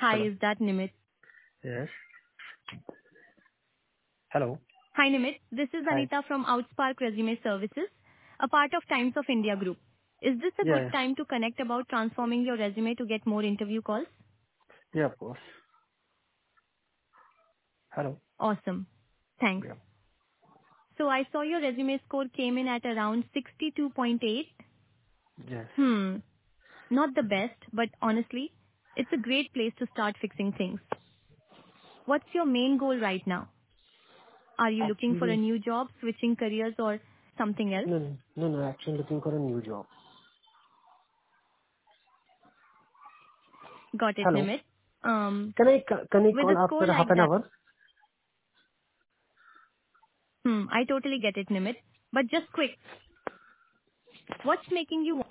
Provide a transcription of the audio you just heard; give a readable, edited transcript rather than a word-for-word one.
Hi, Hello. is that Nimit? Yes. Hello. Hi, Nimit. This is Hi. Anita from Outspark Resume Services, a part of Times of India Group. Is this a Yeah, good yeah. time to connect about transforming your resume to get more interview calls? Yeah, of course. Hello. Awesome. Thanks. Yeah. So I saw your resume score came in at around 62.8. Yes. Not the best, but honestly, it's a great place to start fixing things. What's your main goal right now? Are you looking for a Actually, new job, switching careers, or something else? no. Actually, looking for a new job. Got it, Hello. Nimit. Can I With call a score after half like an that, hour? I totally get it, Nimit. But just quick, what's making you